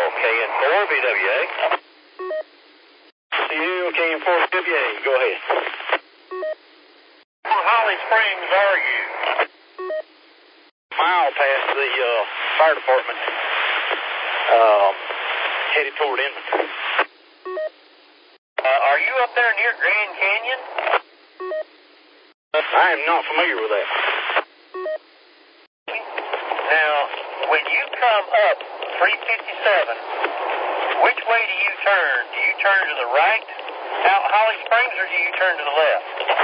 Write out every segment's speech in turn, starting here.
KN4BWA. CL KN4BWA, go ahead. Where Holly Springs are you? Mile past the fire department, headed toward Inman. Are you up there near Grand Canyon? I am not familiar with that. Now, when you come up 357, which way do you turn? Do you turn to the right out Holly Springs, or do you turn to the left?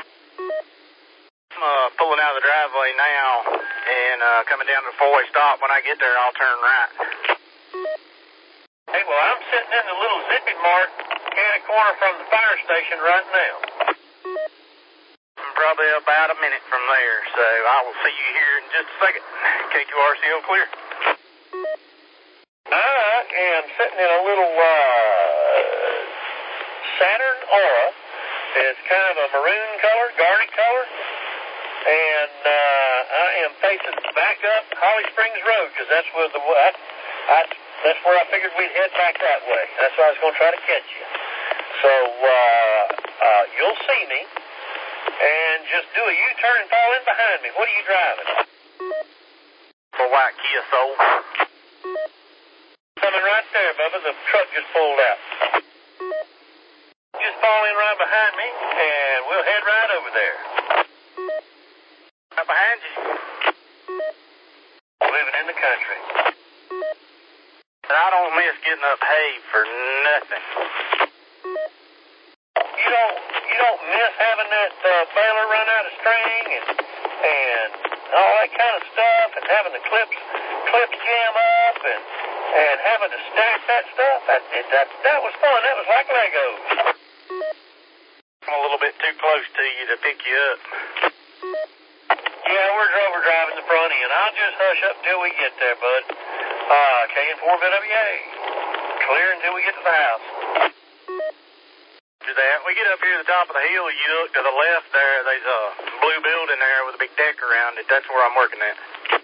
I'm pulling out of the driveway now and coming down to the four-way stop. When I get there, I'll turn right. Hey, well, I'm sitting in the little Zippy Mart in a corner from the fire station right now. I'm probably about a minute from there, so I will see you here in just a second. K2RCO clear. I am sitting in a little Saturn Aura. It's kind of a maroon color, garnet color. And I am facing back up Holly Springs Road, because that's where that's where I figured we'd head back that way. That's why I was going to try to catch you. So you'll see me, and just do a U-turn and fall in behind me. What are you driving? A white Kia Soul. Coming right there, Bubba. The truck just pulled out. Just fall in right behind me, and we'll head right over there. Right behind you. Living in the country. And I don't miss getting up hay for nothing. You don't miss having that baler run out of string and all that kind of stuff, and having the clips jam up and having to stack that stuff. That was fun. That was like Legos. I'm a little bit too close to you to pick you up. Yeah, we're driving the front end. I'll just hush up until we get there, bud. KN4BWA. Clear until we get to the house. Do that. We get up here to the top of the hill, you look to the left there, there's a blue building there with a big deck around it. That's where I'm working at.